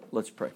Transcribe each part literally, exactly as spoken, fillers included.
Let's pray.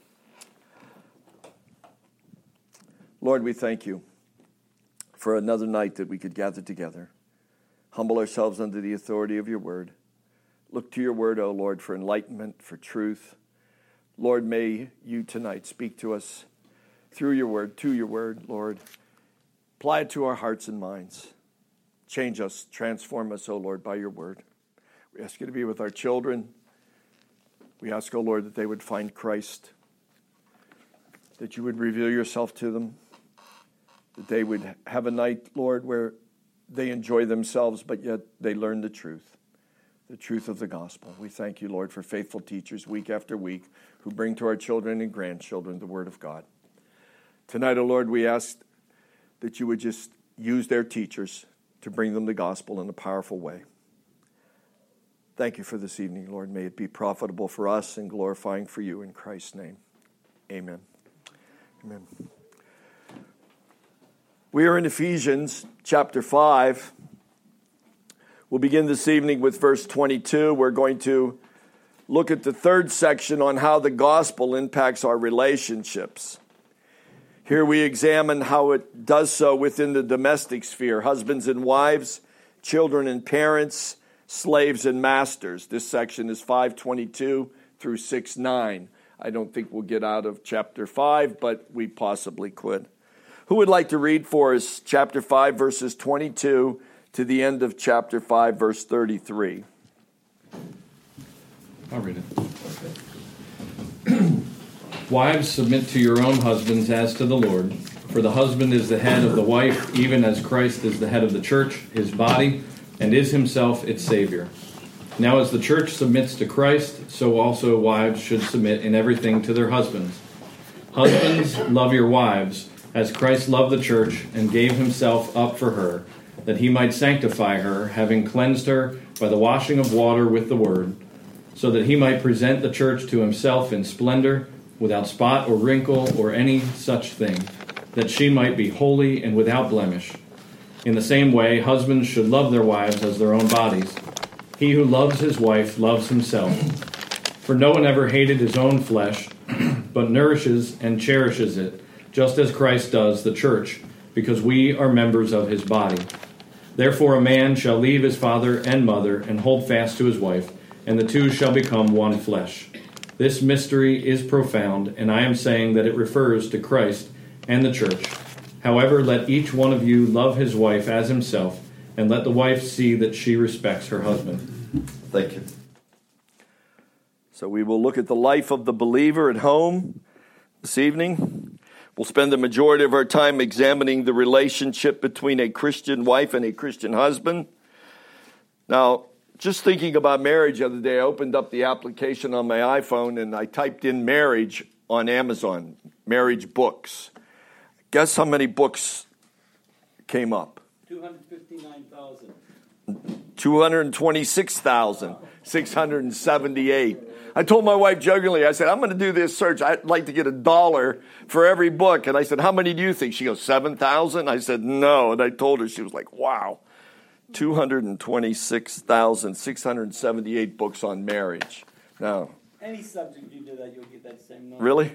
Lord, we thank you for another night that we could gather together, humble ourselves under the authority of your word. Look to your word, O Lord, for enlightenment, for truth. Lord, may you tonight speak to us through your word, to your word, Lord. Apply it to our hearts and minds. Change us, transform us, O Lord, by your word. We ask you to be with our children. We ask, O Lord, that they would find Christ, that you would reveal yourself to them, that they would have a night, Lord, where they enjoy themselves, but yet they learn the truth, the truth of the gospel. We thank you, Lord, for faithful teachers week after week who bring to our children and grandchildren the word of God. Tonight, O Lord, we ask that you would just use their teachers to bring them the gospel in a powerful way. Thank you for this evening, Lord. May it be profitable for us and glorifying for you in Christ's name. Amen. Amen. We are in Ephesians chapter five. We'll begin this evening with verse twenty-two. We're going to look at the third section on how the gospel impacts our relationships. Here we examine how it does so within the domestic sphere, husbands and wives, children and parents, slaves and masters. This section is five twenty-two through six nine. I don't think we'll get out of chapter five, but we possibly could. Who would like to read for us chapter five, verses twenty-two to the end of chapter five, verse thirty-three? I'll read it. Wives, submit to your own husbands as to the Lord. For the husband is the head of the wife, even as Christ is the head of the church, his body, and is himself its Savior. Now as the church submits to Christ, so also wives should submit in everything to their husbands. Husbands, love your wives, as Christ loved the church and gave himself up for her, that he might sanctify her, having cleansed her by the washing of water with the word, so that he might present the church to himself in splendor, without spot or wrinkle or any such thing, that she might be holy and without blemish. In the same way, husbands should love their wives as their own bodies. He who loves his wife loves himself. For no one ever hated his own flesh, but nourishes and cherishes it, just as Christ does the church, because we are members of his body. Therefore a man shall leave his father and mother and hold fast to his wife, and the two shall become one flesh. This mystery is profound, and I am saying that it refers to Christ and the church. However, let each one of you love his wife as himself, and let the wife see that she respects her husband. Thank you. So we will look at the life of the believer at home this evening. We'll spend the majority of our time examining the relationship between a Christian wife and a Christian husband. Now, just thinking about marriage the other day, I opened up the application on my iPhone and I typed in marriage on Amazon, marriage books. Guess how many books came up? two hundred fifty-nine thousand. two hundred twenty-six thousand six hundred seventy-eight. I told my wife jokingly, I said, I'm going to do this search. I'd like to get a dollar for every book. And I said, how many do you think? She goes, seven thousand? I said, no. And I told her, she was like, wow. two hundred twenty-six thousand six hundred seventy-eight books on marriage. Now, any subject you do that, you'll get that same number. Really?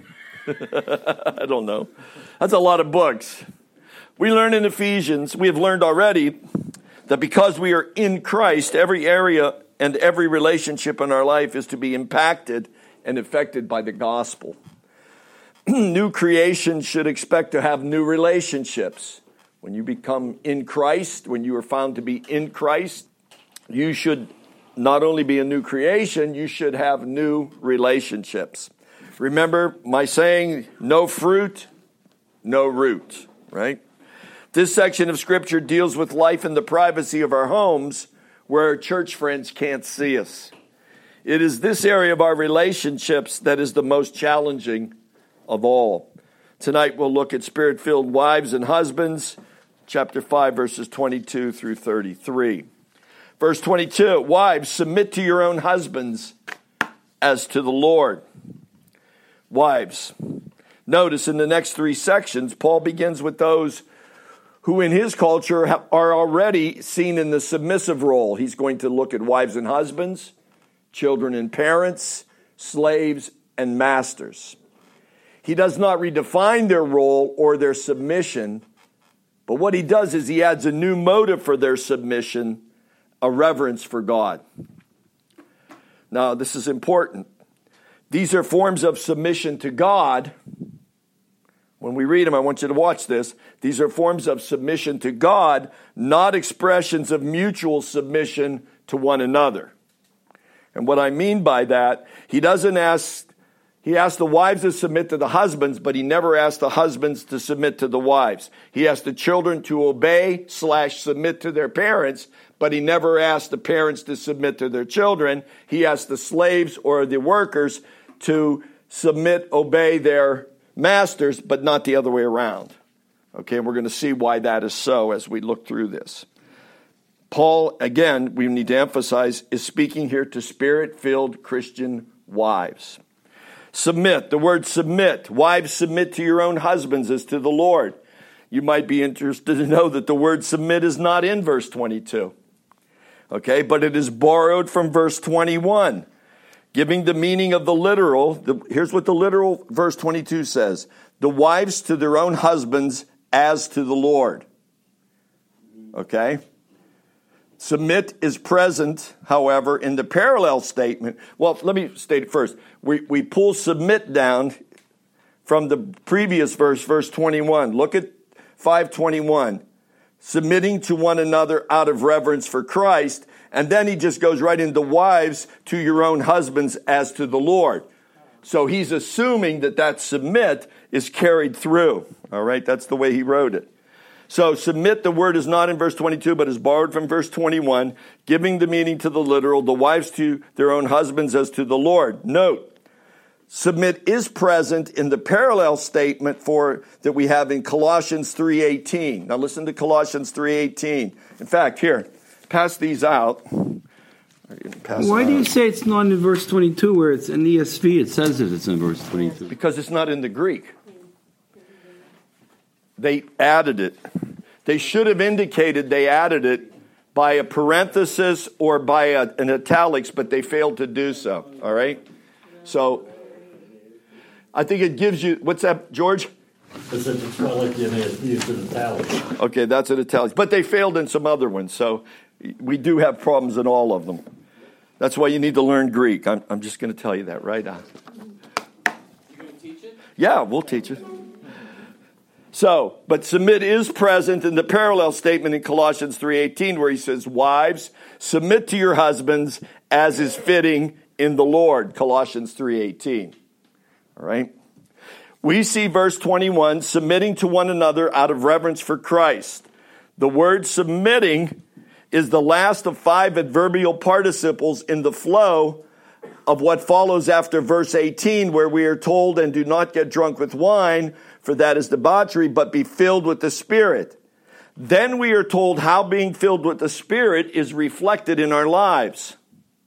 I don't know. That's a lot of books. We learn in Ephesians, we have learned already that because we are in Christ, every area and every relationship in our life is to be impacted and affected by the gospel. New creation should expect to have new relationships. When you become in Christ, when you are found to be in Christ, you should not only be a new creation, you should have new relationships. Remember my saying, no fruit, no root, right? This section of Scripture deals with life in the privacy of our homes where our church friends can't see us. It is this area of our relationships that is the most challenging of all. Tonight we'll look at spirit-filled wives and husbands, chapter five, verses twenty-two through thirty-three. Verse twenty-two, wives, submit to your own husbands as to the Lord. Wives, notice in the next three sections, Paul begins with those who in his culture are already seen in the submissive role. He's going to look at wives and husbands, children and parents, slaves and masters. He does not redefine their role or their submission, but what he does is he adds a new motive for their submission, a reverence for God. Now, this is important. These are forms of submission to God. When we read them, I want you to watch this. These are forms of submission to God, not expressions of mutual submission to one another. And what I mean by that, he doesn't ask, he asks the wives to submit to the husbands, but he never asks the husbands to submit to the wives. He asks the children to obey slash submit to their parents, but he never asks the parents to submit to their children. He asks the slaves or the workers to submit, obey their masters, but not the other way around. Okay, we're going to see why that is so as we look through this. Paul, again, we need to emphasize, is speaking here to spirit-filled Christian wives. Submit, the word submit. Wives, submit to your own husbands as to the Lord. You might be interested to know that the word submit is not in verse twenty-two. Okay, but it is borrowed from verse twenty-one. Giving the meaning of the literal, the, here's what the literal verse twenty-two says. The wives to their own husbands as to the Lord. Okay? Submit is present, however, in the parallel statement. Well, let me state it first. We, we pull submit down from the previous verse, verse twenty-one. Look at five twenty-one. Submitting to one another out of reverence for Christ. And then he just goes right into wives to your own husbands as to the Lord. So he's assuming that that submit is carried through. All right, that's the way he wrote it. So submit, the word is not in verse twenty-two, but is borrowed from verse twenty-one, giving the meaning to the literal, the wives to their own husbands as to the Lord. Note, submit is present in the parallel statement for that we have in Colossians three eighteen. Now listen to Colossians three eighteen. In fact, here, pass these out. Pass Why do you out. say it's not in verse twenty-two where it's in E S V? It says that it's in verse twenty-two. Because it's not in the Greek. They added it. They should have indicated they added it by a parenthesis or by a, an italics, but they failed to do so. All right? So, I think it gives you, what's that, George? Because it's not like you use an italics. Okay, that's an italics. But they failed in some other ones, so we do have problems in all of them. That's why you need to learn Greek. I'm, I'm just going to tell you that right now. You going to teach it? Yeah, we'll teach it. So, but submit is present in the parallel statement in Colossians three eighteen where he says, wives, submit to your husbands as is fitting in the Lord. Colossians three eighteen. All right. We see verse twenty-one, submitting to one another out of reverence for Christ. The word submitting is the last of five adverbial participles in the flow of what follows after verse eighteen, where we are told, and do not get drunk with wine, for that is debauchery, but be filled with the Spirit. Then we are told how being filled with the Spirit is reflected in our lives.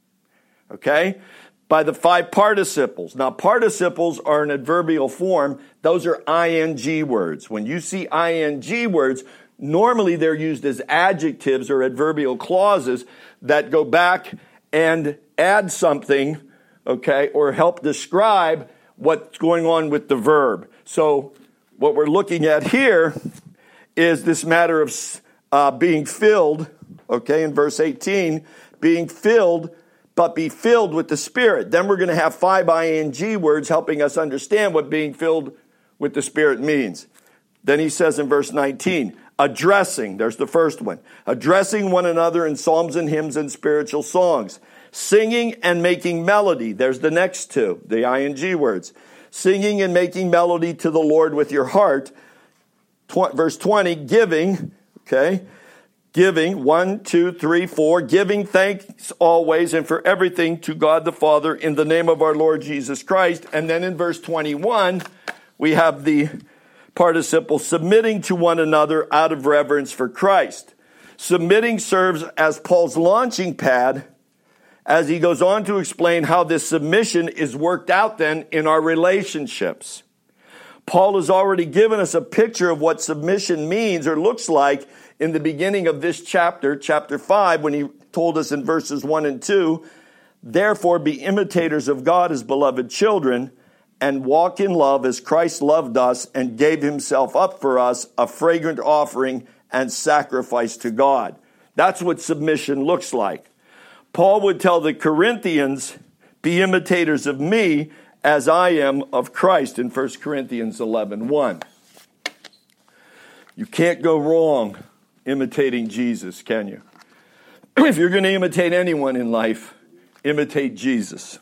Okay? By the five participles. Now, participles are an adverbial form. Those are ing words. When you see ing words, normally they're used as adjectives or adverbial clauses that go back and add something, okay, or help describe what's going on with the verb. So what we're looking at here is this matter of uh, being filled, okay, in verse eighteen, being filled, but be filled with the Spirit. Then we're going to have five ing words helping us understand what being filled with the Spirit means. Then he says in verse nineteen, addressing, there's the first one, addressing one another in psalms and hymns and spiritual songs. Singing and making melody, there's the next two, the ing words. Singing and making melody to the Lord with your heart. Tw- verse twenty, giving, okay, giving, one, two, three, four, giving thanks always and for everything to God the Father in the name of our Lord Jesus Christ. And then in verse twenty-one, we have the participle submitting to one another out of reverence for Christ. Submitting serves as Paul's launching pad as he goes on to explain how this submission is worked out then in our relationships. Paul has already given us a picture of what submission means or looks like in the beginning of this chapter, chapter five, when he told us in verses one and two, therefore be imitators of God as beloved children and walk in love as Christ loved us and gave himself up for us, a fragrant offering and sacrifice to God. That's what submission looks like. Paul would tell the Corinthians, be imitators of me as I am of Christ in First Corinthians eleven one. You can't go wrong imitating Jesus, can you? If you're going to imitate anyone in life, imitate Jesus.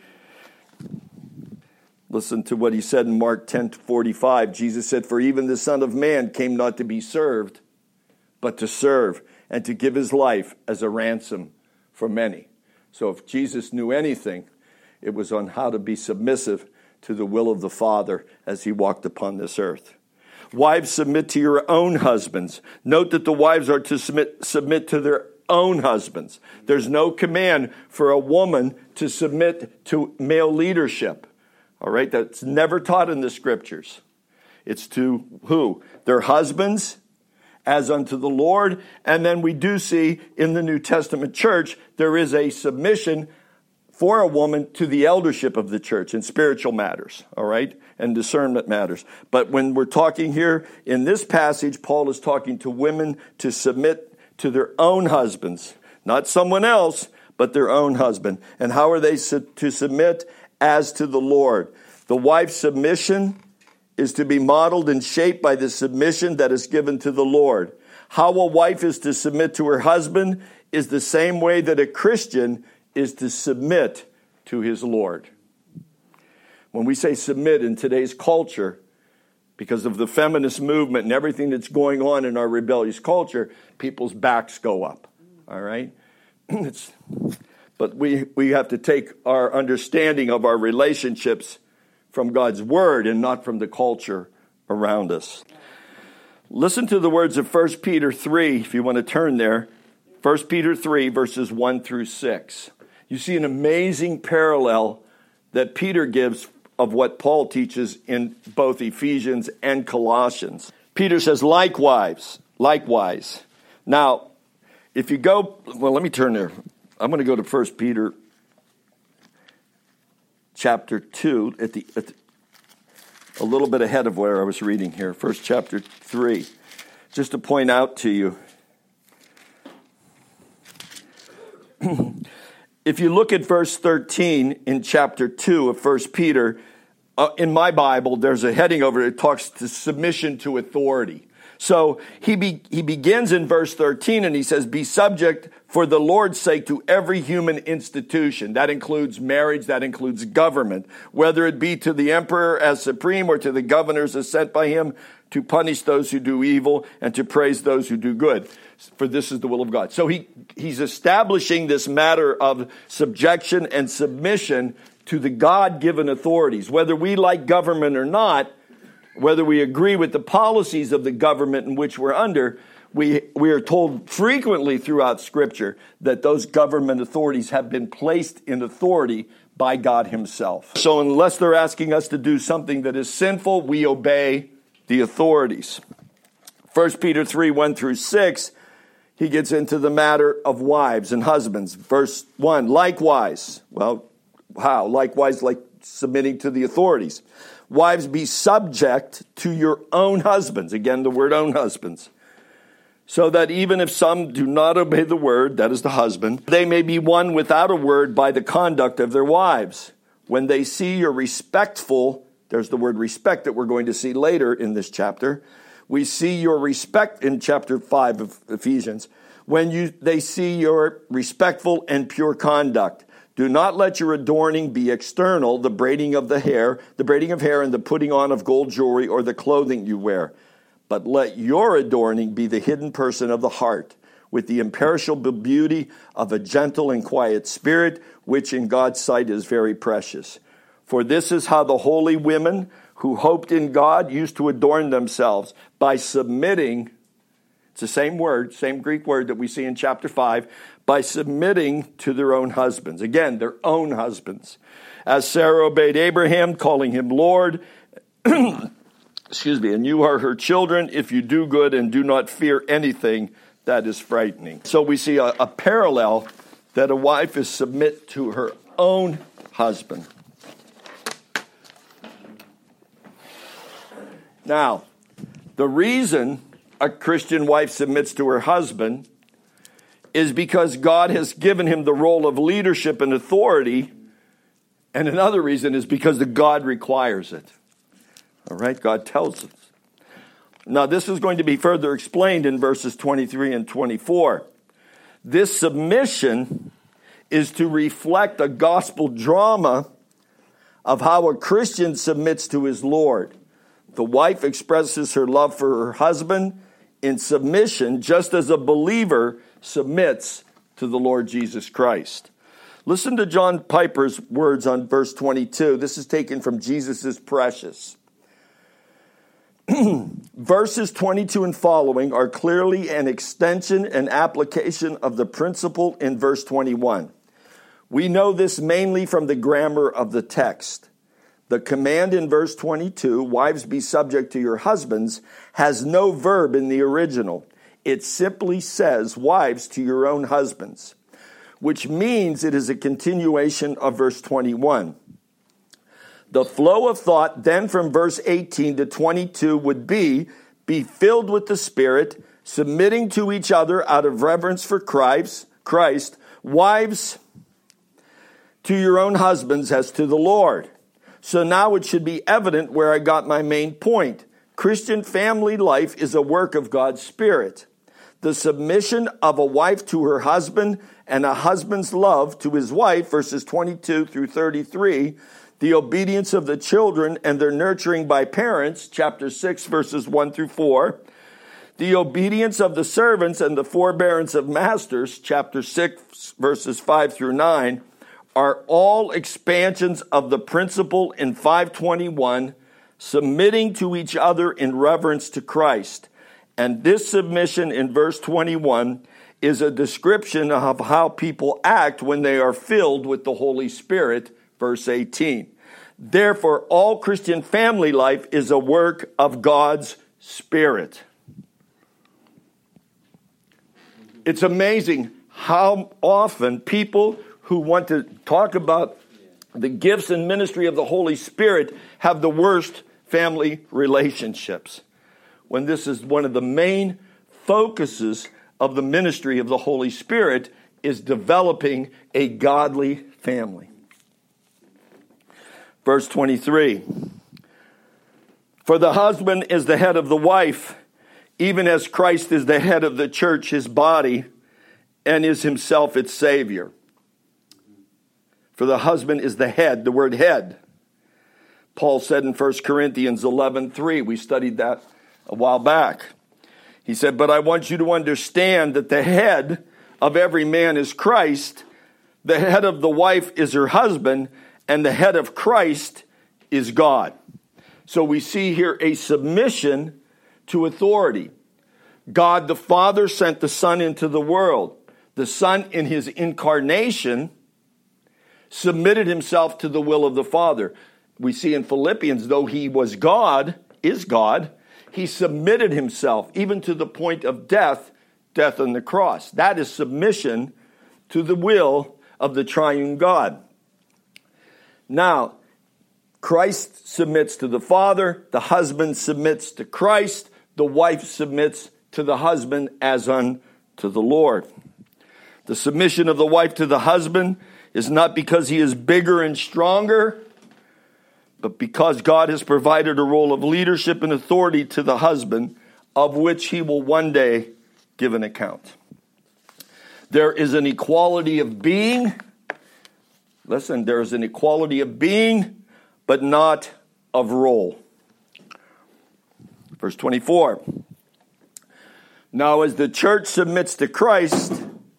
Listen to what he said in Mark ten forty-five. Jesus said, for even the Son of Man came not to be served, but to serve and to give his life as a ransom for many. So if Jesus knew anything, it was on how to be submissive to the will of the Father as he walked upon this earth. Wives, submit to your own husbands. Note that the wives are to submit, submit to their own husbands. There's no command for a woman to submit to male leadership. All right, that's never taught in the scriptures. It's to who? Their husbands, as unto the Lord. And then we do see in the New Testament church, there is a submission for a woman to the eldership of the church in spiritual matters, all right, and discernment matters. But when we're talking here in this passage, Paul is talking to women to submit to their own husbands, not someone else, but their own husband. And how are they to submit? As to the Lord. The wife's submission is to be modeled and shaped by the submission that is given to the Lord. How a wife is to submit to her husband is the same way that a Christian is to submit to his Lord. When we say submit in today's culture, because of the feminist movement and everything that's going on in our rebellious culture, people's backs go up. All right? It's... But we, we have to take our understanding of our relationships from God's word and not from the culture around us. Listen to the words of First Peter three, if you want to turn there. First Peter three, verses one through six. You see an amazing parallel that Peter gives of what Paul teaches in both Ephesians and Colossians. Peter says, likewise, likewise. Now, if you go, well, let me turn there. I'm going to go to First Peter chapter two, at the, at the a little bit ahead of where I was reading here. First chapter three, just to point out to you. If you look at verse thirteen in chapter two of First Peter, uh, in my Bible, there's a heading over it. It talks to submission to authority. So he be, he begins in verse thirteen and he says, be subject for the Lord's sake to every human institution. That includes marriage, that includes government, whether it be to the emperor as supreme or to the governors as sent by him to punish those who do evil and to praise those who do good. For this is the will of God. So he, he's establishing this matter of subjection and submission to the God-given authorities. Whether we like government or not, whether we agree with the policies of the government in which we're under, we, we are told frequently throughout Scripture that those government authorities have been placed in authority by God himself. So unless they're asking us to do something that is sinful, we obey the authorities. First Peter three, one through six, he gets into the matter of wives and husbands. Verse one, likewise. Well, how? Likewise, like submitting to the authorities. Wives, be subject to your own husbands. Again, the word own husbands. So that even if some do not obey the word, that is the husband, they may be won without a word by the conduct of their wives. When they see your respectful, there's the word respect that we're going to see later in this chapter. We see your respect in chapter five of Ephesians. When you they see your respectful and pure conduct. Do not let your adorning be external, the braiding of the hair, the braiding of hair and the putting on of gold jewelry or the clothing you wear. But let your adorning be the hidden person of the heart, with the imperishable beauty of a gentle and quiet spirit, which in God's sight is very precious. For this is how the holy women who hoped in God used to adorn themselves, by submitting, it's the same word, same Greek word that we see in chapter five, by submitting to their own husbands. Again, their own husbands. As Sarah obeyed Abraham, calling him Lord, excuse me, and you are her children if you do good and do not fear anything that is frightening. So we see a, a parallel that a wife is submit to her own husband. Now, the reason a Christian wife submits to her husband is because God has given him the role of leadership and authority. And another reason is because the God requires it. All right, God tells us. Now, this is going to be further explained in verses twenty-three and twenty-four. This submission is to reflect a gospel drama of how a Christian submits to his Lord. The wife expresses her love for her husband in submission, just as a believer submits to the Lord Jesus Christ. Listen to John Piper's words on verse twenty-two. This is taken from Jesus is Precious. Verses twenty-two and following are clearly an extension and application of the principle in verse twenty-one. We know this mainly from the grammar of the text. The command in verse twenty-two, wives be subject to your husbands, has no verb in the original. It simply says, wives to your own husbands, which means it is a continuation of verse twenty-one. The flow of thought then from verse eighteen to twenty-two would be, be filled with the Spirit, submitting to each other out of reverence for Christ, Christ, wives to your own husbands as to the Lord. So now it should be evident where I got my main point. Christian family life is a work of God's Spirit. The submission of a wife to her husband and a husband's love to his wife, verses twenty-two through thirty-three, the obedience of the children and their nurturing by parents, chapter six, verses one through four, the obedience of the servants and the forbearance of masters, chapter six, verses five through nine, are all expansions of the principle in five twenty-one, submitting to each other in reverence to Christ. And this submission in verse twenty-one is a description of how people act when they are filled with the Holy Spirit, verse eighteen. Therefore, all Christian family life is a work of God's Spirit. It's amazing how often people who want to talk about the gifts and ministry of the Holy Spirit have the worst family relationships, when this is one of the main focuses of the ministry of the Holy Spirit, is developing a godly family. Verse twenty-three, for the husband is the head of the wife, even as Christ is the head of the church, his body, and is himself its Savior. For the husband is the head, the word head. Paul said in First Corinthians eleven three, we studied that a while back. He said, but I want you to understand that the head of every man is Christ, the head of the wife is her husband, and the head of Christ is God. So we see here a submission to authority. God the Father sent the Son into the world. The Son in his incarnation submitted himself to the will of the Father. We see in Philippians, though he was God, is God, he submitted himself even to the point of death, death on the cross. That is submission to the will of the triune God. Now, Christ submits to the Father, the husband submits to Christ, the wife submits to the husband as unto the Lord. The submission of the wife to the husband is not because he is bigger and stronger, but because God has provided a role of leadership and authority to the husband, of which he will one day give an account. There is an equality of being. Listen, there is an equality of being, but not of role. Verse twenty-four. Now, as the church submits to Christ,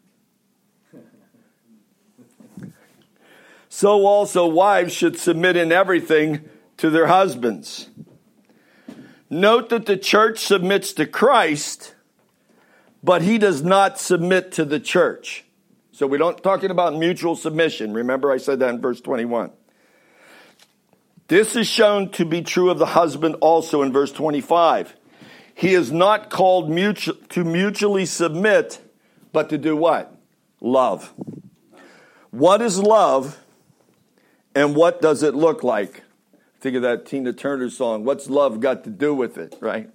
so also wives should submit in everything to their husbands. Note that the church submits to Christ, but he does not submit to the church. So we don't talking about mutual submission. Remember I said that in verse twenty-one. This is shown to be true of the husband also in verse twenty-five. He is not called mutual, to mutually submit, but to do what? Love. What is love, and what does it look like? Think of that Tina Turner song, What's Love Got to Do with It, right?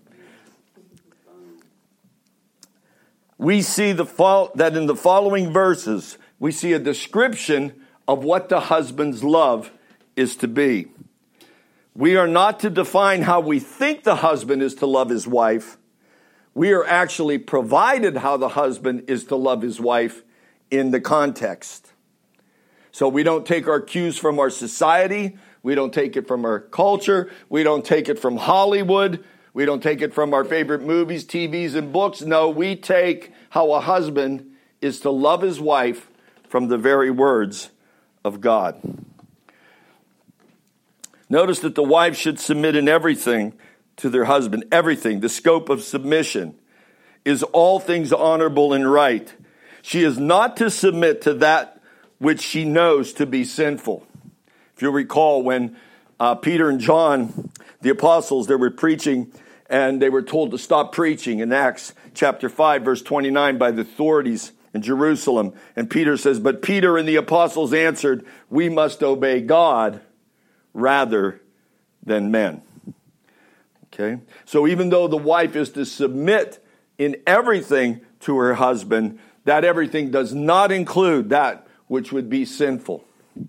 We see the fo- that in the following verses, we see a description of what the husband's love is to be. We are not to define how we think the husband is to love his wife. We are actually provided how the husband is to love his wife in the context. So we don't take our cues from our society. We don't take it from our culture. We don't take it from Hollywood. We don't take it from our favorite movies, T Vs, and books. No, we take how a husband is to love his wife from the very words of God. Notice that the wife should submit in everything to their husband. Everything. The scope of submission is all things honorable and right. She is not to submit to that which she knows to be sinful. If you recall, when uh, Peter and John, the apostles, they were preaching and they were told to stop preaching in Acts chapter five, verse twenty-nine, by the authorities in Jerusalem. And Peter says, but Peter and the apostles answered, we must obey God rather than men. Okay? So even though the wife is to submit in everything to her husband, that everything does not include that which would be sinful.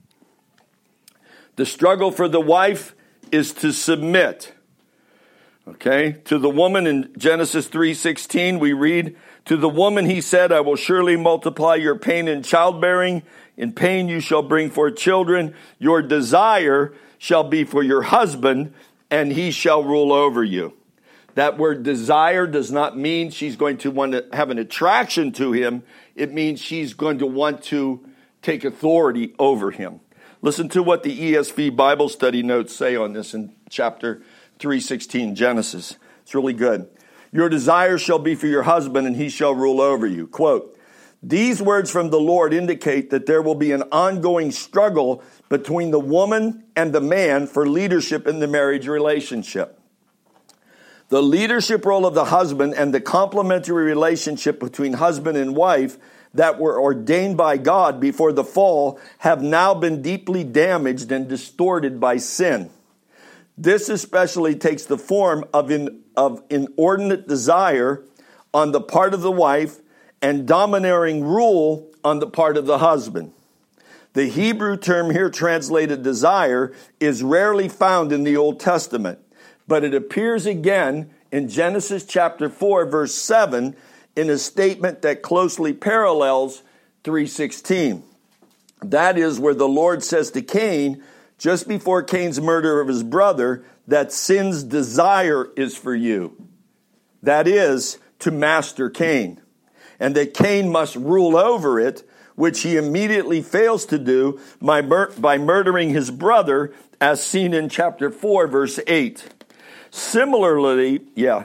The struggle for the wife is to submit. Okay? To the woman in Genesis three sixteen, we read, to the woman he said, I will surely multiply your pain in childbearing. In pain you shall bring forth children. Your desire shall be for your husband, and he shall rule over you. That word desire does not mean she's going to want to have an attraction to him. It means she's going to want to take authority over him. Listen to what the E S V Bible study notes say on this in chapter three sixteen, Genesis. It's really good. Your desire shall be for your husband, and he shall rule over you. Quote, these words from the Lord indicate that there will be an ongoing struggle between the woman and the man for leadership in the marriage relationship. The leadership role of the husband and the complementary relationship between husband and wife that were ordained by God before the fall have now been deeply damaged and distorted by sin. This especially takes the form of, in, of inordinate desire on the part of the wife and domineering rule on the part of the husband. The Hebrew term here translated desire is rarely found in the Old Testament, but it appears again in Genesis chapter four, verse seven, in a statement that closely parallels three sixteen. That is where the Lord says to Cain, just before Cain's murder of his brother, that sin's desire is for you. That is, to master Cain. And that Cain must rule over it, which he immediately fails to do by, mur- by murdering his brother, as seen in chapter four, verse eight. Similarly, yeah,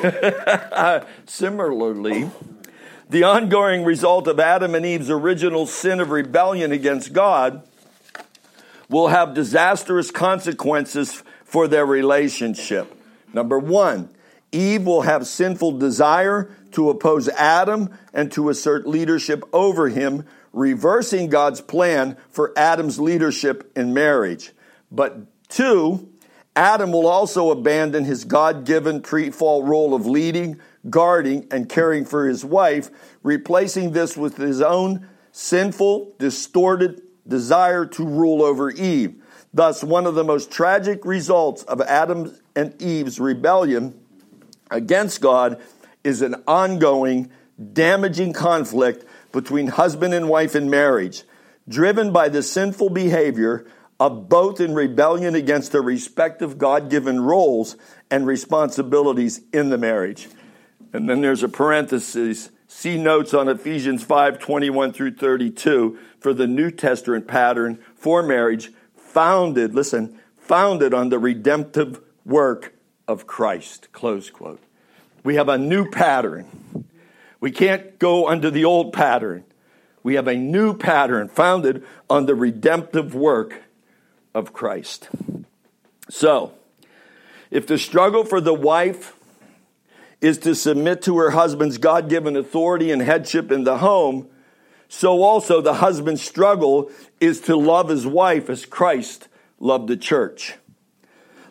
similarly, the ongoing result of Adam and Eve's original sin of rebellion against God will have disastrous consequences for their relationship. Number one, Eve will have sinful desire to oppose Adam and to assert leadership over him, reversing God's plan for Adam's leadership in marriage. But two, Adam will also abandon his God-given pre-fall role of leading, guarding, and caring for his wife, replacing this with his own sinful, distorted desire to rule over Eve. Thus, one of the most tragic results of Adam and Eve's rebellion against God is an ongoing, damaging conflict between husband and wife in marriage, driven by the sinful behavior of both in rebellion against their respective God-given roles and responsibilities in the marriage. And then there's a parenthesis. See notes on Ephesians five, twenty-one through thirty-two for the New Testament pattern for marriage founded, listen, founded on the redemptive work of Christ. Close quote. We have a new pattern. We can't go under the old pattern. We have a new pattern founded on the redemptive work of Christ. So, if the struggle for the wife is to submit to her husband's God-given authority and headship in the home, so also the husband's struggle is to love his wife as Christ loved the church.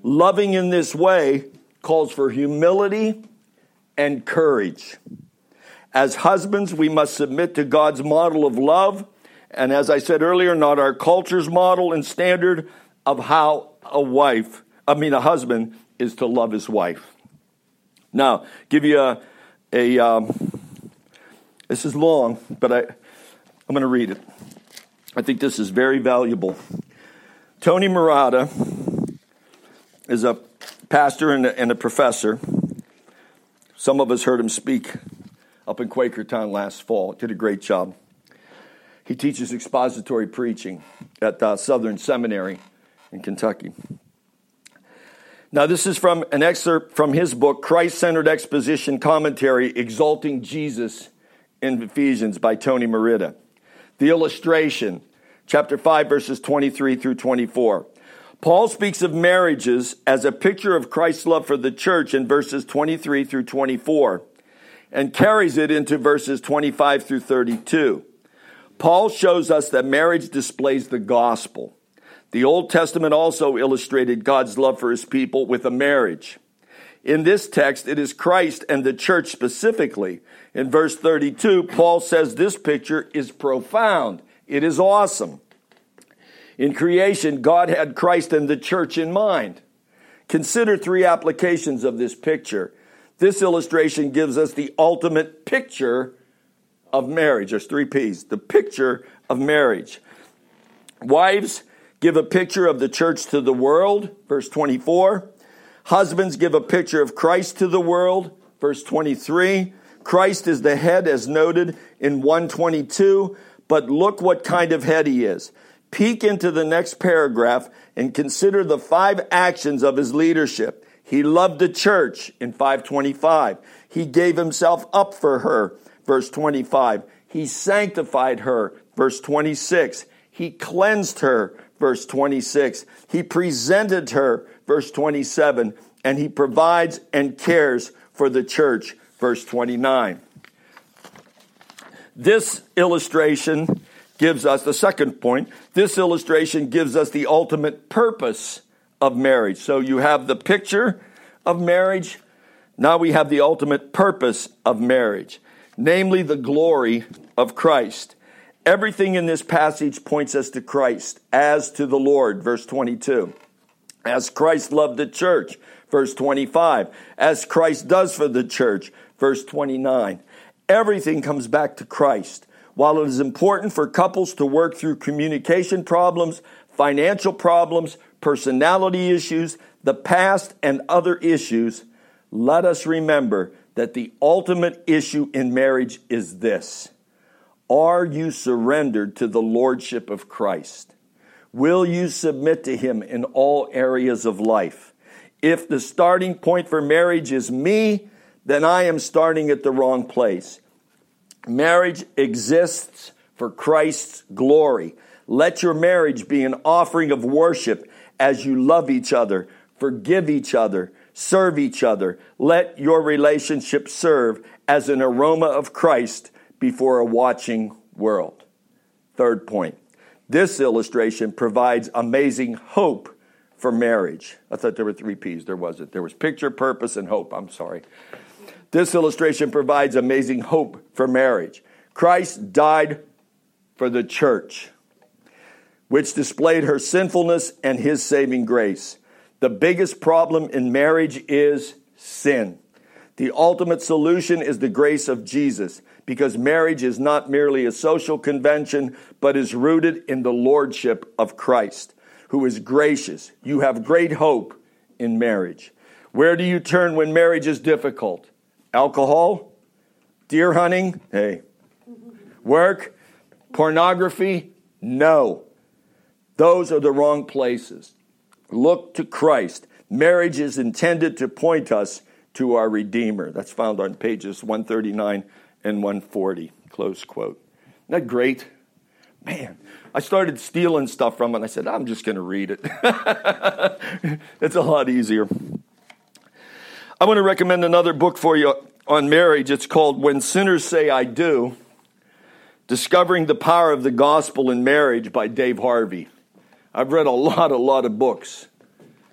Loving in this way calls for humility and courage. As husbands, we must submit to God's model of love, and as I said earlier, not our culture's model and standard of how a wife, I mean a husband, is to love his wife. Now, give you a, a um, this is long, but I, I'm going to read it. I think this is very valuable. Tony Murata is a pastor and a, and a professor. Some of us heard him speak up in Quakertown last fall. Did a great job. He teaches expository preaching at uh, Southern Seminary in Kentucky. Now, this is from an excerpt from his book, Christ-Centered Exposition Commentary, Exalting Jesus in Ephesians by Tony Merida. The illustration, chapter five, verses twenty-three through twenty-four. Paul speaks of marriages as a picture of Christ's love for the church in verses twenty-three through twenty-four, and carries it into verses twenty-five through thirty-two. Paul shows us that marriage displays the gospel. The Old Testament also illustrated God's love for his people with a marriage. In this text, it is Christ and the church specifically. In verse thirty-two, Paul says this picture is profound. It is awesome. In creation, God had Christ and the church in mind. Consider three applications of this picture. This illustration gives us the ultimate picture of marriage. There's three P's. The picture of marriage. Wives give a picture of the church to the world, verse twenty-four. Husbands give a picture of Christ to the world, verse twenty-three. Christ is the head as noted in one twenty-two, but look what kind of head he is. Peek into the next paragraph and consider the five actions of his leadership. He loved the church in five twenty-five. He gave himself up for her, verse twenty-five. He sanctified her, verse twenty-six. He cleansed her, verse twenty-six. He presented her, verse twenty-seven. And he provides and cares for the church, verse twenty-nine. This illustration gives us, the second point, this illustration gives us the ultimate purpose of marriage. So you have the picture of marriage. Now we have the ultimate purpose of marriage, namely the glory of Christ. Everything in this passage points us to Christ, as to the Lord, verse twenty-two. As Christ loved the church, verse twenty-five. As Christ does for the church, verse twenty-nine. Everything comes back to Christ. While it is important for couples to work through communication problems, financial problems, personality issues, the past, and other issues, let us remember that the ultimate issue in marriage is this. Are you surrendered to the lordship of Christ? Will you submit to him in all areas of life? If the starting point for marriage is me, then I am starting at the wrong place. Marriage exists for Christ's glory. Let your marriage be an offering of worship as you love each other, forgive each other, serve each other. Let your relationship serve as an aroma of Christ before a watching world. Third point. This illustration provides amazing hope for marriage. I thought there were three P's. There wasn't. There was picture, purpose, and hope. I'm sorry. This illustration provides amazing hope for marriage. Christ died for the church, which displayed her sinfulness and his saving grace. The biggest problem in marriage is sin. The ultimate solution is the grace of Jesus, because marriage is not merely a social convention, but is rooted in the lordship of Christ, who is gracious. You have great hope in marriage. Where do you turn when marriage is difficult? Alcohol? Deer hunting? Hey. Work? Pornography? No. Those are the wrong places. Look to Christ. Marriage is intended to point us to our Redeemer. That's found on pages one thirty-nine and one forty. Close quote. Isn't that great? Man, I started stealing stuff from it, and I said, I'm just going to read it. It's a lot easier. I want to recommend another book for you on marriage. It's called When Sinners Say I Do, Discovering the Power of the Gospel in Marriage by Dave Harvey. I've read a lot, a lot of books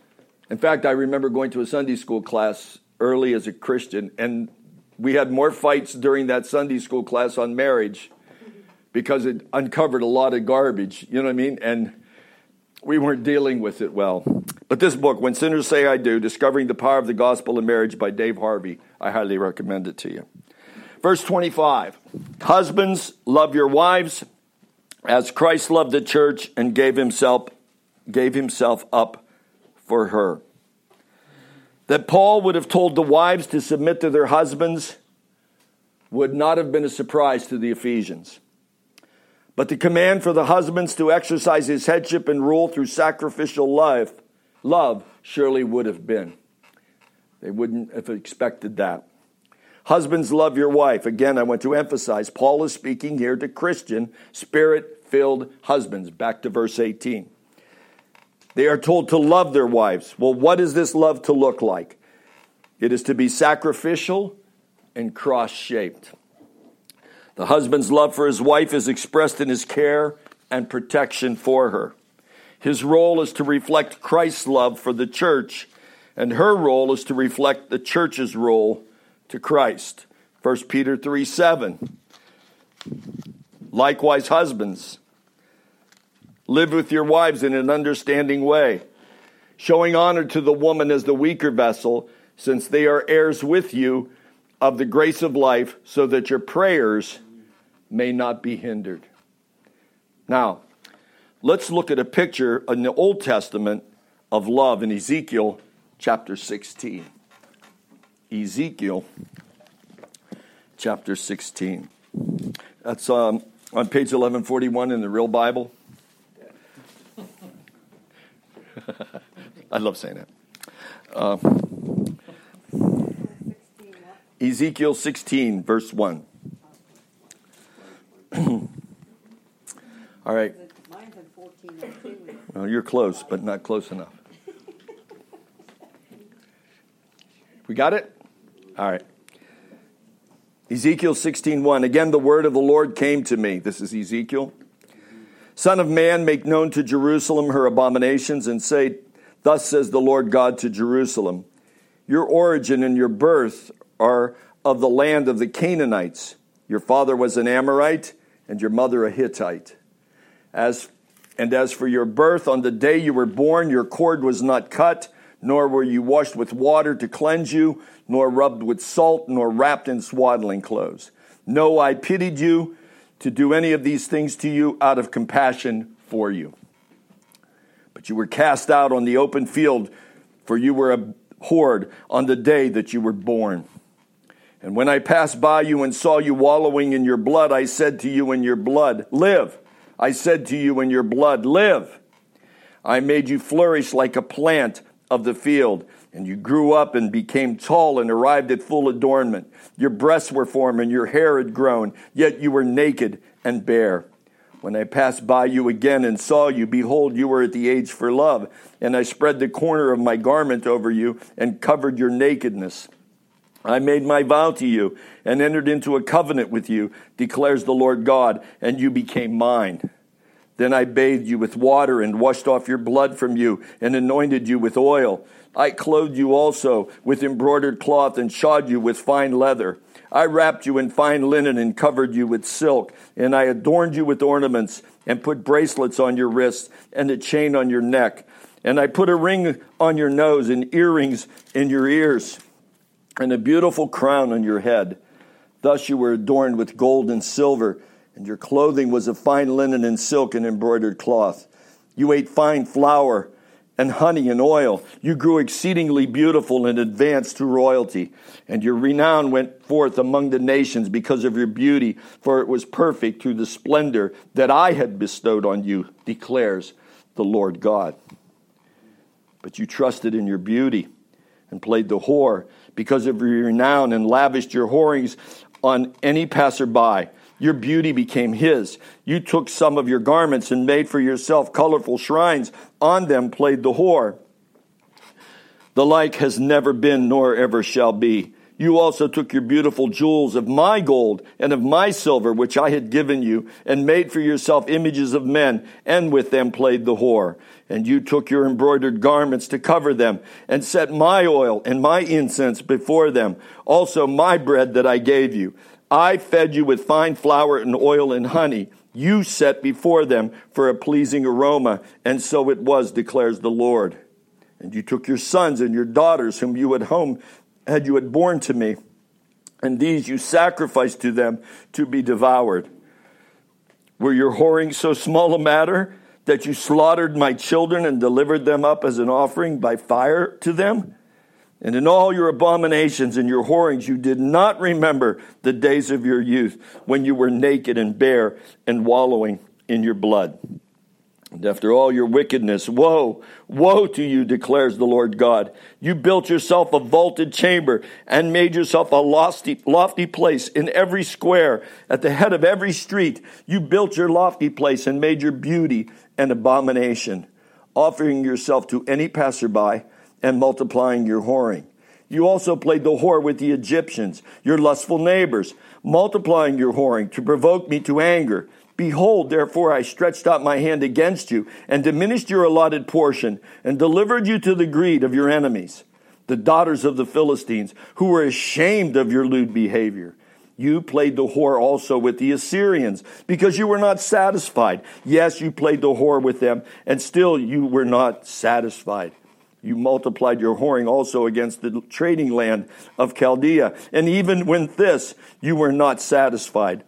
In fact, I remember going to a Sunday school class early as a Christian, and we had more fights during that Sunday school class on marriage because it uncovered a lot of garbage, you know what I mean? And we weren't dealing with it well. But this book, When Sinners Say I Do, Discovering the Power of the Gospel in Marriage by Dave Harvey, I highly recommend it to you. Verse twenty-five, husbands, love your wives as Christ loved the church and gave himself, gave himself up for her. That Paul would have told the wives to submit to their husbands would not have been a surprise to the Ephesians. But the command for the husbands to exercise his headship and rule through sacrificial life, love surely would have been. They wouldn't have expected that. Husbands, love your wife. Again, I want to emphasize, Paul is speaking here to Christian, spirit-filled husbands. Back to verse eighteen. They are told to love their wives. Well, what is this love to look like? It is to be sacrificial and cross-shaped. The husband's love for his wife is expressed in his care and protection for her. His role is to reflect Christ's love for the church, and her role is to reflect the church's role to Christ. First Peter three seven. Likewise, husbands, live with your wives in an understanding way, showing honor to the woman as the weaker vessel, since they are heirs with you of the grace of life, so that your prayers may not be hindered. Now, let's look at a picture in the Old Testament of love in Ezekiel chapter sixteen. Ezekiel chapter sixteen. That's um, on page eleven forty-one in the Real Bible. I love saying that. Uh, Ezekiel sixteen, verse one. All right. Well, you're close, but not close enough. We got it? All right. Ezekiel sixteen one. Again, the word of the Lord came to me. This is Ezekiel. Son of man, make known to Jerusalem her abominations, and say, thus says the Lord God to Jerusalem, your origin and your birth are of the land of the Canaanites. Your father was an Amorite, and your mother a Hittite. As and as for your birth, on the day you were born, your cord was not cut, nor were you washed with water to cleanse you, nor rubbed with salt, nor wrapped in swaddling clothes. No, I pitied you to do any of these things to you out of compassion for you. But you were cast out on the open field, for you were abhorred on the day that you were born. And when I passed by you and saw you wallowing in your blood, I said to you in your blood, live. I said to you in your blood, live. I made you flourish like a plant of the field, and you grew up and became tall and arrived at full adornment. Your breasts were formed and your hair had grown, yet you were naked and bare. When I passed by you again and saw you, behold, you were at the age for love, and I spread the corner of my garment over you and covered your nakedness. I made my vow to you and entered into a covenant with you, declares the Lord God, and you became mine. Then I bathed you with water and washed off your blood from you and anointed you with oil. I clothed you also with embroidered cloth and shod you with fine leather. I wrapped you in fine linen and covered you with silk, and I adorned you with ornaments and put bracelets on your wrists and a chain on your neck. And I put a ring on your nose and earrings in your ears and a beautiful crown on your head. Thus you were adorned with gold and silver, and your clothing was of fine linen and silk and embroidered cloth. You ate fine flour and honey and oil. You grew exceedingly beautiful and advanced to royalty. And your renown went forth among the nations because of your beauty, for it was perfect through the splendor that I had bestowed on you, declares the Lord God. But you trusted in your beauty and played the whore because of your renown and lavished your whorings on any passerby. Your beauty became his. You took some of your garments and made for yourself colorful shrines. On them played the whore. The like has never been nor ever shall be. You also took your beautiful jewels of my gold and of my silver, which I had given you, and made for yourself images of men, and with them played the whore. And you took your embroidered garments to cover them, and set my oil and my incense before them, also my bread that I gave you. I fed you with fine flour and oil and honey. You set before them for a pleasing aroma, and so it was, declares the Lord. And you took your sons and your daughters, whom you had home had you had borne to me, and these you sacrificed to them to be devoured. Were your whoring so small a matter that you slaughtered my children and delivered them up as an offering by fire to them? And in all your abominations and your whorings you did not remember the days of your youth, when you were naked and bare and wallowing in your blood. And after all your wickedness, woe, woe to you, declares the Lord God. You built yourself a vaulted chamber and made yourself a lofty, lofty place in every square. At the head of every street, you built your lofty place and made your beauty an abomination, offering yourself to any passerby and multiplying your whoring. You also played the whore with the Egyptians, your lustful neighbors, multiplying your whoring to provoke me to anger. Behold, therefore, I stretched out my hand against you and diminished your allotted portion and delivered you to the greed of your enemies, the daughters of the Philistines, who were ashamed of your lewd behavior. You played the whore also with the Assyrians, because you were not satisfied. Yes, you played the whore with them, and still you were not satisfied. You multiplied your whoring also against the trading land of Chaldea, and even with this you were not satisfied.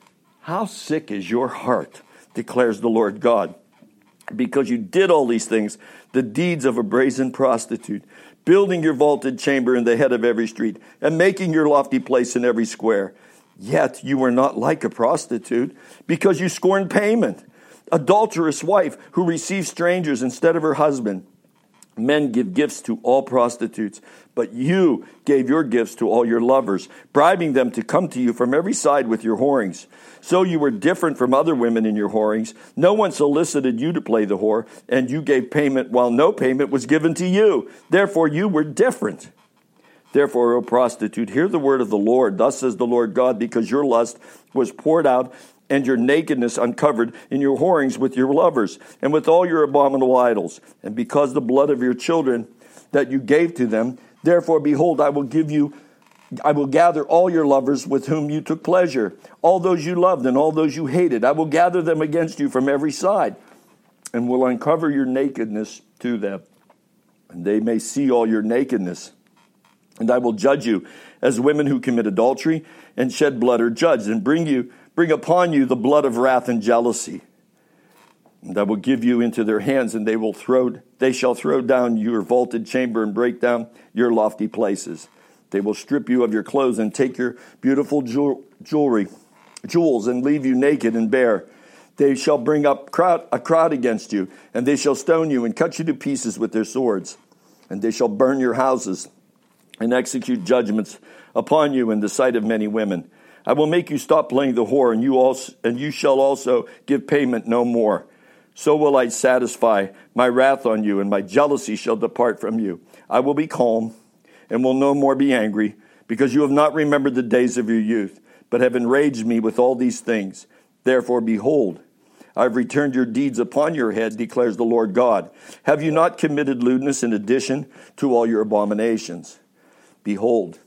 How sick is your heart, declares the Lord God, because you did all these things, the deeds of a brazen prostitute, building your vaulted chamber in the head of every street, and making your lofty place in every square. Yet you were not like a prostitute, because you scorned payment. Adulterous wife who receives strangers instead of her husband. Men give gifts to all prostitutes, but you gave your gifts to all your lovers, bribing them to come to you from every side with your whorings. So you were different from other women in your whorings. No one solicited you to play the whore, and you gave payment while no payment was given to you. Therefore you were different. Therefore, O prostitute, hear the word of the Lord. Thus says the Lord God, because your lust was poured out and your nakedness uncovered in your whorings with your lovers and with all your abominable idols. And because the blood of your children that you gave to them, therefore, behold, I will give you, I will gather all your lovers with whom you took pleasure, all those you loved and all those you hated. I will gather them against you from every side and will uncover your nakedness to them. And they may see all your nakedness. And I will judge you as women who commit adultery and shed blood are judged, and bring you bring upon you the blood of wrath and jealousy. And I will give you into their hands, and they will throw they shall throw down your vaulted chamber and break down your lofty places. They will strip you of your clothes and take your beautiful jewelry, jewels, and leave you naked and bare. They shall bring up crowd, a crowd against you, and they shall stone you and cut you to pieces with their swords. And they shall burn your houses and execute judgments upon you in the sight of many women. I will make you stop playing the whore, and you also and you shall also give payment no more. So will I satisfy my wrath on you, and my jealousy shall depart from you. I will be calm and will no more be angry, because you have not remembered the days of your youth, but have enraged me with all these things. Therefore, behold, I have returned your deeds upon your head, declares the Lord God. Have you not committed lewdness in addition to all your abominations? Behold,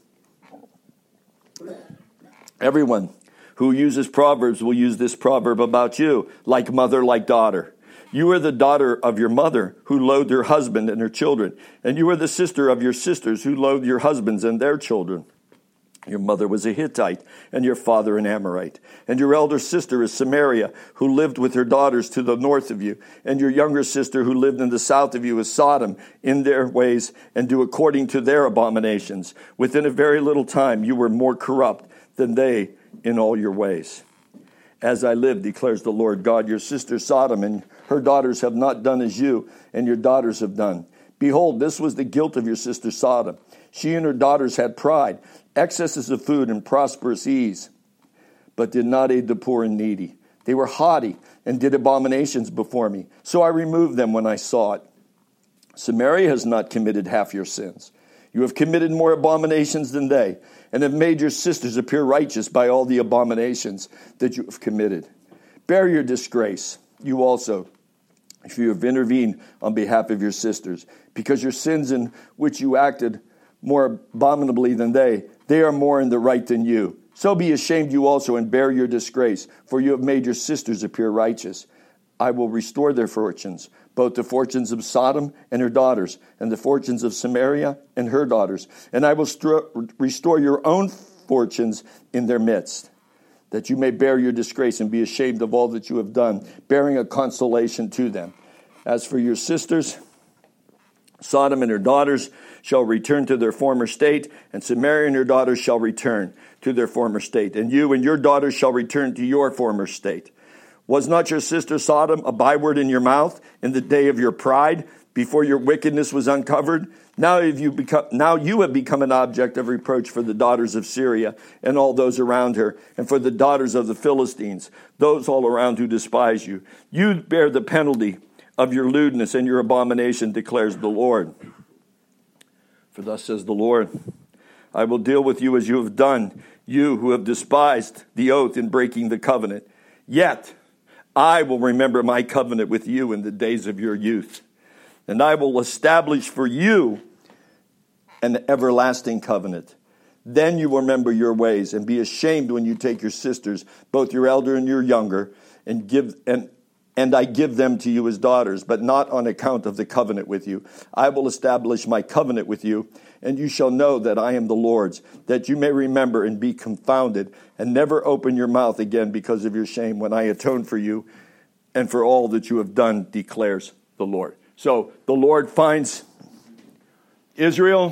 everyone who uses proverbs will use this proverb about you, like mother, like daughter. You are the daughter of your mother, who loathed her husband and her children. And you are the sister of your sisters, who loathed your husbands and their children. Your mother was a Hittite, and your father an Amorite. And your elder sister is Samaria, who lived with her daughters to the north of you. And your younger sister, who lived in the south of you, is Sodom, in their ways, and do according to their abominations. Within a very little time you were more corrupt than they in all your ways. As I live, declares the Lord God, your sister Sodom and her daughters have not done as you and your daughters have done. Behold, this was the guilt of your sister Sodom. She and her daughters had pride, excesses of food, and prosperous ease, but did not aid the poor and needy. They were haughty and did abominations before me. So I removed them when I saw it. Samaria has not committed half your sins. You have committed more abominations than they, and have made your sisters appear righteous by all the abominations that you have committed. Bear your disgrace, you also, if you have intervened on behalf of your sisters, because your sins in which you acted more abominably than they, they are more in the right than you. So be ashamed you also, and bear your disgrace, for you have made your sisters appear righteous. I will restore their fortunes, both the fortunes of Sodom and her daughters, and the fortunes of Samaria and her daughters. And I will stru- restore your own fortunes in their midst, that you may bear your disgrace and be ashamed of all that you have done, bearing a consolation to them. As for your sisters, Sodom and her daughters shall return to their former state, and Samaria and her daughters shall return to their former state. And you and your daughters shall return to your former state. Was not your sister Sodom a byword in your mouth in the day of your pride, before your wickedness was uncovered? Now have you become, now you have become an object of reproach for the daughters of Syria and all those around her, and for the daughters of the Philistines, those all around who despise you. You bear the penalty of your lewdness and your abomination, declares the Lord. For thus says the Lord, I will deal with you as you have done, you who have despised the oath in breaking the covenant. Yet I will remember my covenant with you in the days of your youth, and I will establish for you an everlasting covenant. Then you will remember your ways and be ashamed when you take your sisters, both your elder and your younger, and give and and I give them to you as daughters, but not on account of the covenant with you. I will establish my covenant with you, and you shall know that I am the Lord's, that you may remember and be confounded, and never open your mouth again because of your shame, when I atone for you and for all that you have done, declares the Lord. So the Lord finds Israel.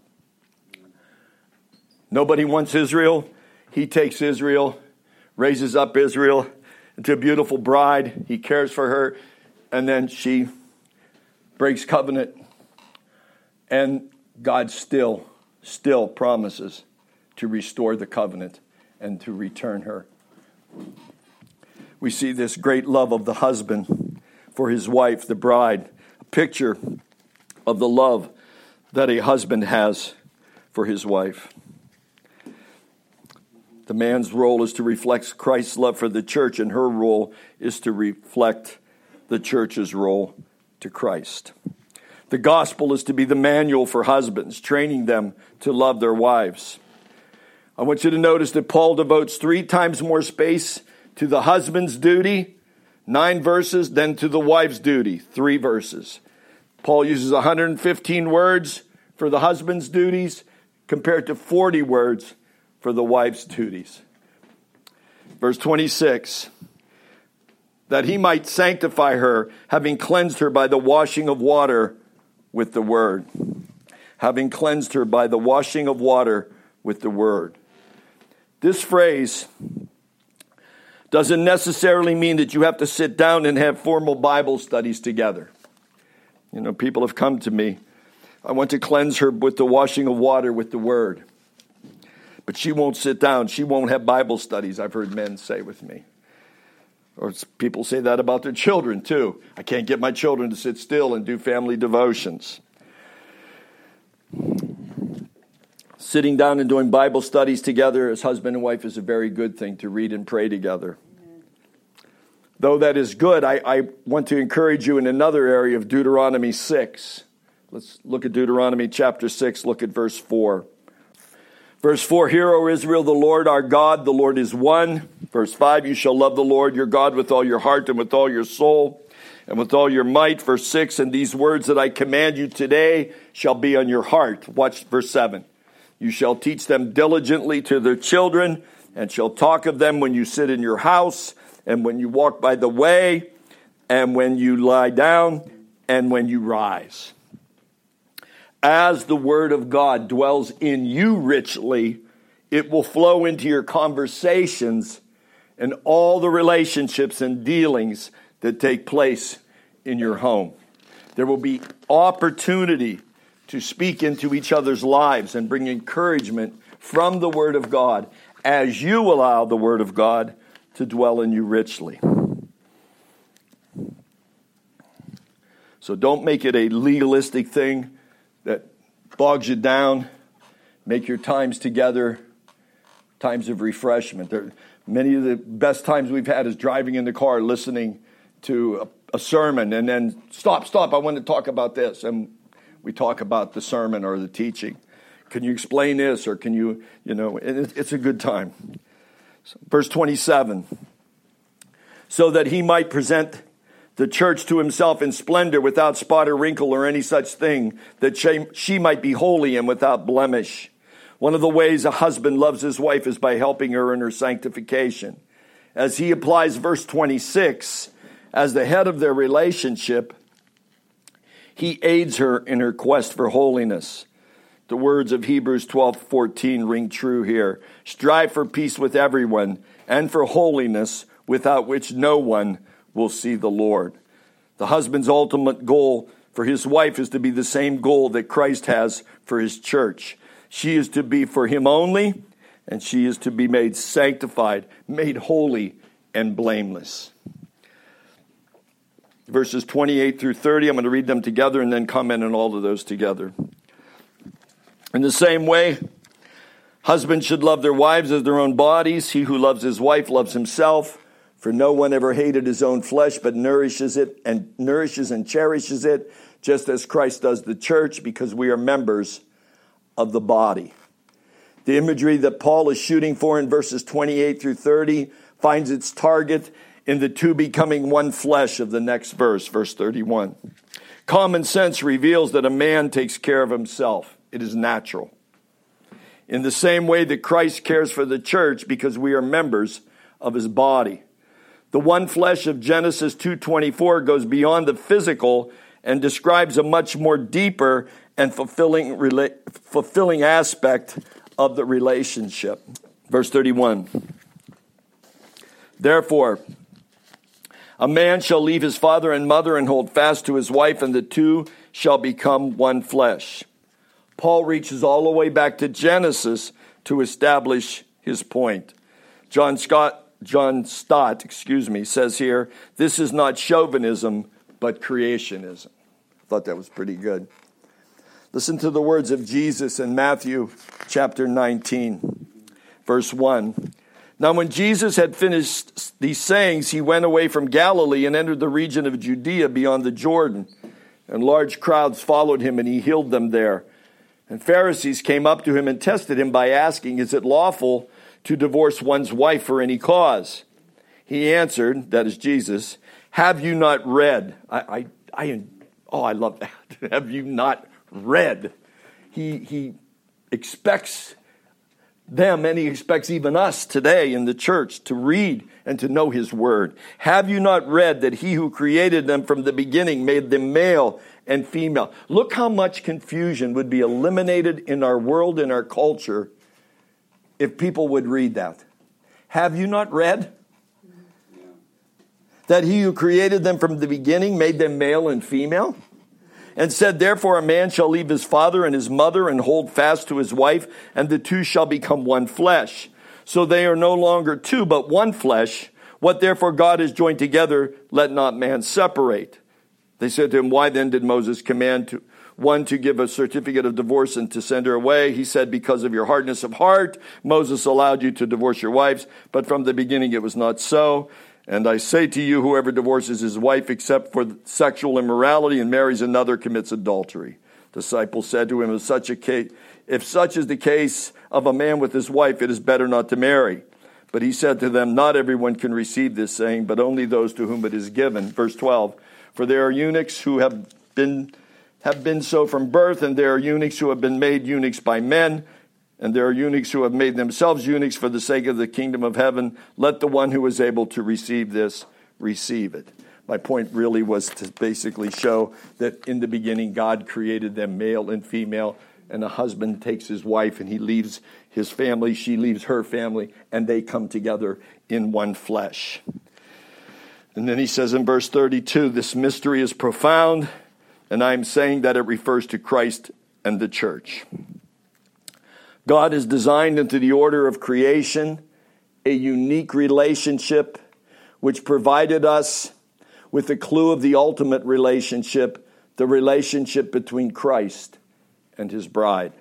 Nobody wants Israel. He takes Israel, raises up Israel into a beautiful bride. He cares for her, and then she breaks covenant, and God still, still promises to restore the covenant and to return her. We see this great love of the husband for his wife, the bride, a picture of the love that a husband has for his wife. The man's role is to reflect Christ's love for the church, and her role is to reflect the church's role to Christ. The gospel is to be the manual for husbands, training them to love their wives. I want you to notice that Paul devotes three times more space to the husband's duty, nine verses, than to the wife's duty, three verses. Paul uses one hundred fifteen words for the husband's duties compared to forty words for the wife's duties. Verse twenty-six, that he might sanctify her, having cleansed her by the washing of water with the word. Having cleansed her by the washing of water with the word. This phrase doesn't necessarily mean that you have to sit down and have formal Bible studies together. You know, people have come to me. I want to cleanse her with the washing of water with the word. But she won't sit down. She won't have Bible studies, I've heard men say with me. Or people say that about their children, too. I can't get my children to sit still and do family devotions. Sitting down and doing Bible studies together as husband and wife is a very good thing, to read and pray together. Amen. Though that is good, I, I want to encourage you in another area of Deuteronomy six. Let's look at Deuteronomy chapter six, look at verse four. Verse four, hear, O Israel, the Lord our God, the Lord is one. Verse five, you shall love the Lord your God with all your heart and with all your soul and with all your might. Verse six, and these words that I command you today shall be on your heart. Watch verse seven. You shall teach them diligently to their children, and shall talk of them when you sit in your house, and when you walk by the way, and when you lie down, and when you rise. As the word of God dwells in you richly, it will flow into your conversations and all the relationships and dealings that take place in your home. There will be opportunity to speak into each other's lives and bring encouragement from the word of God as you allow the word of God to dwell in you richly. So don't make it a legalistic thing that bogs you down. Make your times together times of refreshment. There, many of the best times we've had is driving in the car, listening to a, a sermon, and then stop, stop, I want to talk about this. And we talk about the sermon or the teaching. Can you explain this? Or can you, you know, it, it's a good time. So, verse twenty-seven. So that he might present the church to himself in splendor, without spot or wrinkle or any such thing, that she, she might be holy and without blemish. One of the ways a husband loves his wife is by helping her in her sanctification. As he applies verse twenty-six, as the head of their relationship, he aids her in her quest for holiness. The words of Hebrews twelve fourteen ring true here. Strive for peace with everyone and for holiness, without which no one will see the Lord. The husband's ultimate goal for his wife is to be the same goal that Christ has for his church. She is to be for him only, and she is to be made sanctified, made holy, and blameless. Verses twenty-eight through thirty, I'm going to read them together and then comment on all of those together. In the same way, husbands should love their wives as their own bodies. He who loves his wife loves himself. For no one ever hated his own flesh, but nourishes it and nourishes and cherishes it, just as Christ does the church, because we are members of the body. The imagery that Paul is shooting for in verses twenty-eight through thirty finds its target in the two becoming one flesh of the next verse, verse thirty-one. Common sense reveals that a man takes care of himself. It is natural. In the same way that Christ cares for the church, because we are members of his body. The one flesh of Genesis two twenty-four goes beyond the physical and describes a much more deeper and fulfilling rela- fulfilling aspect of the relationship. Verse thirty-one. Therefore, a man shall leave his father and mother and hold fast to his wife, and the two shall become one flesh. Paul reaches all the way back to Genesis to establish his point. John Scott, John Stott, excuse me, says here, this is not chauvinism, but creationism. I thought that was pretty good. Listen to the words of Jesus in Matthew chapter nineteen, verse one. Now when Jesus had finished these sayings, he went away from Galilee and entered the region of Judea beyond the Jordan. And large crowds followed him, and he healed them there. And Pharisees came up to him and tested him by asking, is it lawful to divorce one's wife for any cause? He answered, that is Jesus, have you not read? I, I, I oh, I love that. Have you not read? He, he expects them, and he expects even us today in the church to read and to know his word. Have you not read that he who created them from the beginning made them male and female? Look how much confusion would be eliminated in our world, in our culture, if people would read that. Have you not read that he who created them from the beginning made them male and female? And said, therefore a man shall leave his father and his mother and hold fast to his wife, and the two shall become one flesh. So they are no longer two, but one flesh. What therefore God has joined together, let not man separate. They said to him, why then did Moses command to, one to give a certificate of divorce and to send her away? He said, because of your hardness of heart, Moses allowed you to divorce your wives, but from the beginning it was not so. And I say to you, whoever divorces his wife except for sexual immorality and marries another commits adultery. Disciples said to him, if such a case, if such is the case of a man with his wife, it is better not to marry. But he said to them, not everyone can receive this saying, but only those to whom it is given. Verse twelve, for there are eunuchs who have been have been so from birth, and there are eunuchs who have been made eunuchs by men, and there are eunuchs who have made themselves eunuchs for the sake of the kingdom of heaven. Let the one who is able to receive this, receive it. My point really was to basically show that in the beginning, God created them male and female, and a husband takes his wife and he leaves his family, she leaves her family, and they come together in one flesh. And then he says in verse thirty-two, this mystery is profound, and I'm saying that it refers to Christ and the church. God has designed into the order of creation a unique relationship which provided us with the clue of the ultimate relationship, the relationship between Christ and his bride.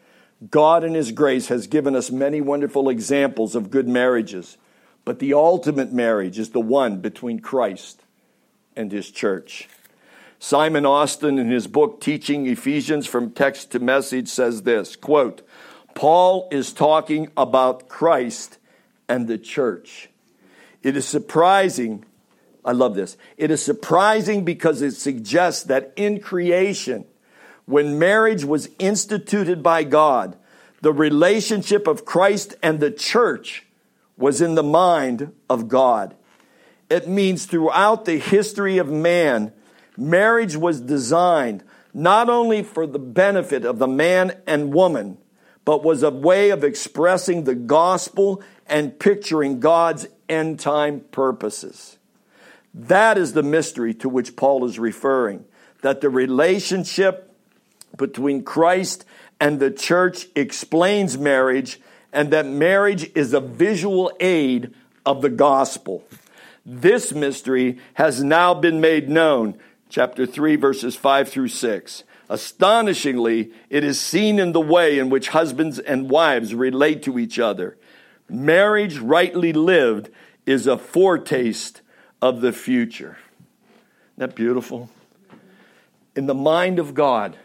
God in his grace has given us many wonderful examples of good marriages, but the ultimate marriage is the one between Christ and his church. Simon Austin, in his book Teaching Ephesians from Text to Message, says this, quote, Paul is talking about Christ and the church. It is surprising, I love this, it is surprising because it suggests that in creation, when marriage was instituted by God, the relationship of Christ and the church was in the mind of God. It means throughout the history of man, marriage was designed not only for the benefit of the man and woman, but was a way of expressing the gospel and picturing God's end-time purposes. That is the mystery to which Paul is referring, that the relationship between Christ and the church explains marriage, and that marriage is a visual aid of the gospel. This mystery has now been made known, chapter three, verses five through six. Astonishingly, it is seen in the way in which husbands and wives relate to each other. Marriage rightly lived is a foretaste of the future. Isn't that beautiful? In the mind of God,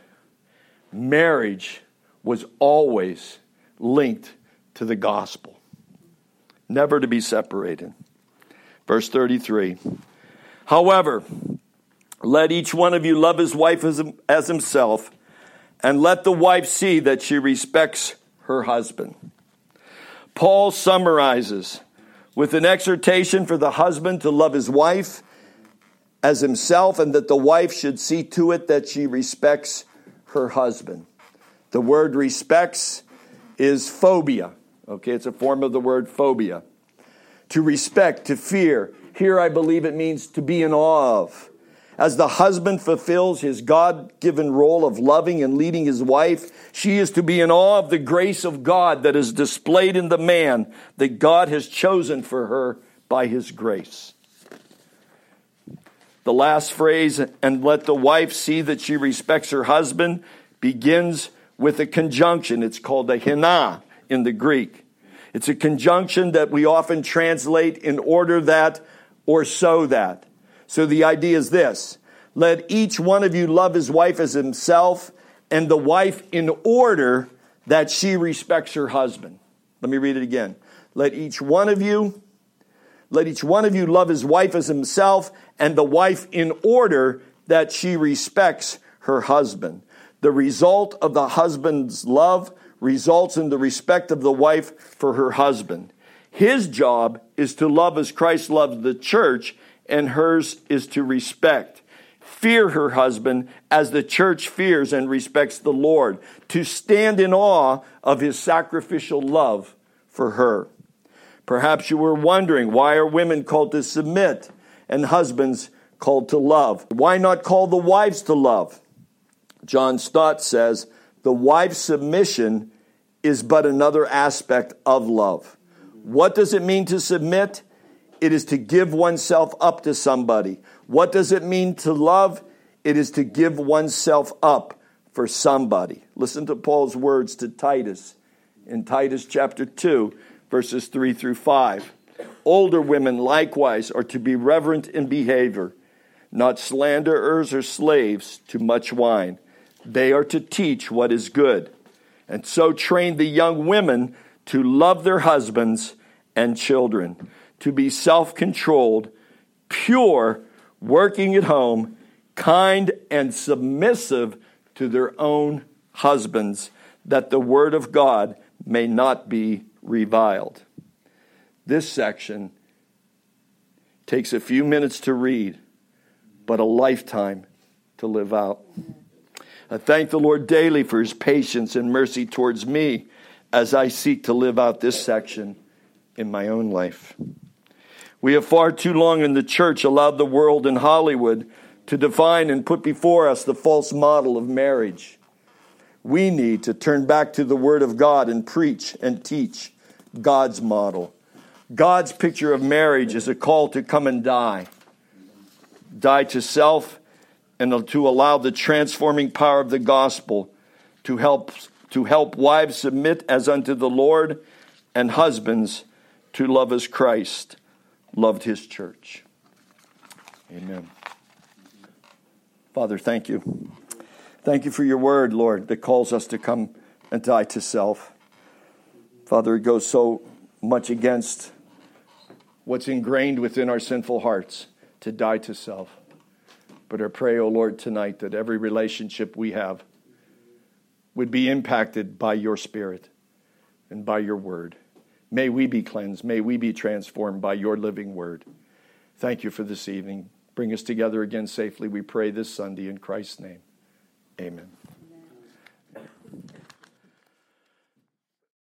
marriage was always linked to the gospel, never to be separated. Verse thirty-three. However, let each one of you love his wife as, as himself, and let the wife see that she respects her husband. Paul summarizes with an exhortation for the husband to love his wife as himself, and that the wife should see to it that she respects her husband. The word respects is phobia. Okay, it's a form of the word phobia. To respect, to fear. Here I believe it means to be in awe of. As the husband fulfills his God-given role of loving and leading his wife, she is to be in awe of the grace of God that is displayed in the man that God has chosen for her by his grace. The last phrase, and let the wife see that she respects her husband, begins with a conjunction. It's called a hina in the Greek. It's a conjunction that we often translate in order that or so that. So the idea is this: let each one of you love his wife as himself, and the wife in order that she respects her husband. Let me read it again. Let each one of you, let each one of you love his wife as himself, and the wife in order that she respects her husband. The result of the husband's love results in the respect of the wife for her husband. His job is to love as Christ loved the church, and hers is to respect. Fear her husband as the church fears and respects the Lord. To stand in awe of his sacrificial love for her. Perhaps you were wondering, why are women called to submit and husbands called to love? Why not call the wives to love? John Stott says, the wife's submission is but another aspect of love. What does it mean to submit? It is to give oneself up to somebody. What does it mean to love? It is to give oneself up for somebody. Listen to Paul's words to Titus in Titus chapter two, verses three through five. Older women likewise are to be reverent in behavior, not slanderers or slaves to much wine. They are to teach what is good, and so train the young women to love their husbands and children, to be self-controlled, pure, working at home, kind and submissive to their own husbands, that the word of God may not be reviled. This section takes a few minutes to read, but a lifetime to live out. I thank the Lord daily for his patience and mercy towards me as I seek to live out this section in my own life. We have far too long in the church allowed the world and Hollywood to define and put before us the false model of marriage. We need to turn back to the Word of God and preach and teach God's model. God's picture of marriage is a call to come and die. Die to self and to allow the transforming power of the gospel to help to help wives submit as unto the Lord, and husbands to love as Christ loved his church. Amen. Father, thank you. Thank you for your word, Lord, that calls us to come and die to self. Father, it goes so much against what's ingrained within our sinful hearts, to die to self. But I pray, O Lord, tonight that every relationship we have would be impacted by your Spirit and by your word. May we be cleansed. May we be transformed by your living word. Thank you for this evening. Bring us together again safely, we pray this Sunday in Christ's name. Amen.